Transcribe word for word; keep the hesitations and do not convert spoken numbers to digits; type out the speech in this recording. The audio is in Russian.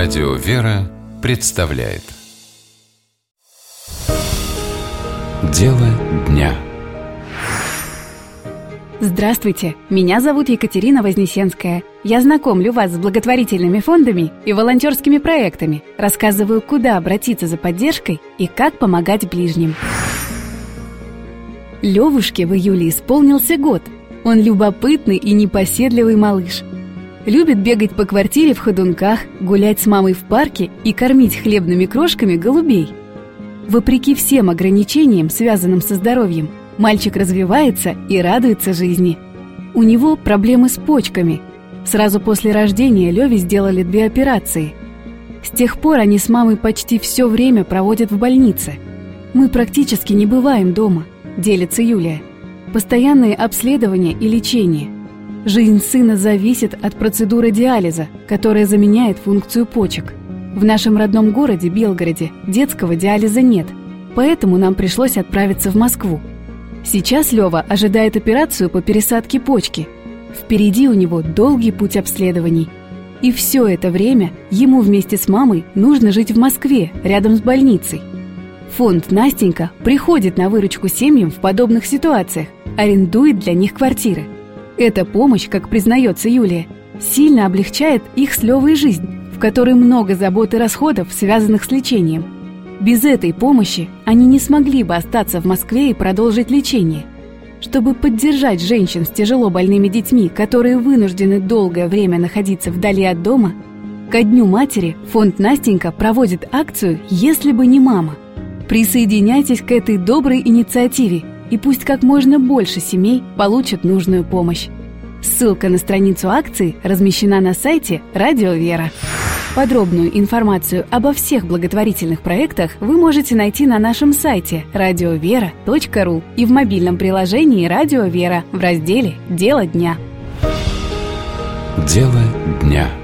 Радио «Вера» представляет Дело дня. Здравствуйте, меня зовут Екатерина Вознесенская. Я знакомлю вас с благотворительными фондами и волонтерскими проектами, рассказываю, куда обратиться за поддержкой и как помогать ближним. Левушке в июле исполнился год. Он любопытный и непоседливый малыш. Любит бегать по квартире в ходунках, гулять с мамой в парке и кормить хлебными крошками голубей. Вопреки всем ограничениям, связанным со здоровьем, мальчик развивается и радуется жизни. У него проблемы с почками. Сразу после рождения Леве сделали две операции. С тех пор они с мамой почти все время проводят в больнице. Мы практически не бываем дома, делится Юлия. Постоянные обследования и лечение. Жизнь сына зависит от процедуры диализа, которая заменяет функцию почек. В нашем родном городе, Белгороде, детского диализа нет, поэтому нам пришлось отправиться в Москву. Сейчас Лева ожидает операцию по пересадке почки. Впереди у него долгий путь обследований. И все это время ему вместе с мамой нужно жить в Москве, рядом с больницей. Фонд «Настенька» приходит на выручку семьям в подобных ситуациях, арендует для них квартиры. Эта помощь, как признается Юлия, сильно облегчает их с Левой жизнь, в которой много забот и расходов, связанных с лечением. Без этой помощи они не смогли бы остаться в Москве и продолжить лечение. Чтобы поддержать женщин с тяжело больными детьми, которые вынуждены долгое время находиться вдали от дома, ко Дню матери фонд «Настенька» проводит акцию «Если бы не мама». Присоединяйтесь к этой доброй инициативе, и пусть как можно больше семей получат нужную помощь. Ссылка на страницу акции размещена на сайте «Радио Вера». Подробную информацию обо всех благотворительных проектах вы можете найти на нашем сайте радио вера точка ру и в мобильном приложении «Радио Вера» в разделе «Дело дня». Дело дня.